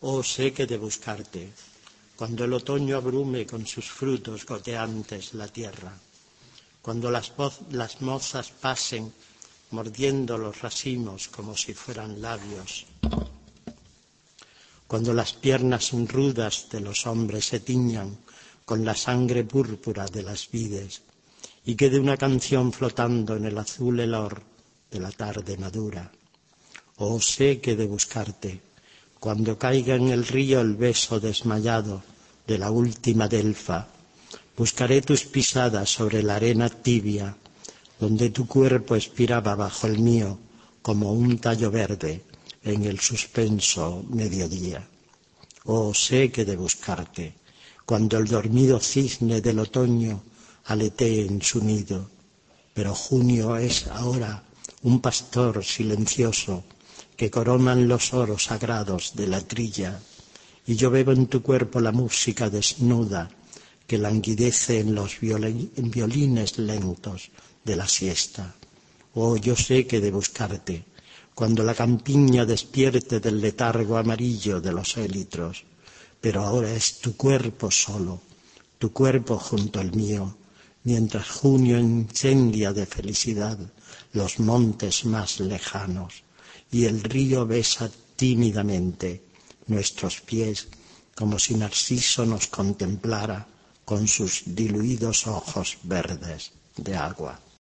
Oh, sé que de buscarte, cuando el otoño abrume con sus frutos goteantes la tierra, cuando las mozas pasen mordiendo los racimos como si fueran labios, cuando las piernas rudas de los hombres se tiñan con la sangre púrpura de las vides y quede una canción flotando en el azul helor de la tarde madura. Oh, sé que de buscarte, cuando caiga en el río el beso desmayado de la última delfa, buscaré tus pisadas sobre la arena tibia, donde tu cuerpo expiraba bajo el mío como un tallo verde en el suspenso mediodía. Oh, sé que de buscarte, cuando el dormido cisne del otoño aletee en su nido, pero junio es ahora un pastor silencioso que coronan los oros sagrados de la trilla, y yo bebo en tu cuerpo la música desnuda que languidece en los violines lentos de la siesta. Oh, yo sé que de buscarte, cuando la campiña despierte del letargo amarillo de los élitros, pero ahora es tu cuerpo solo, tu cuerpo junto al mío, mientras junio incendia de felicidad los montes más lejanos y el río besa tímidamente nuestros pies como si Narciso nos contemplara con sus diluidos ojos verdes de agua.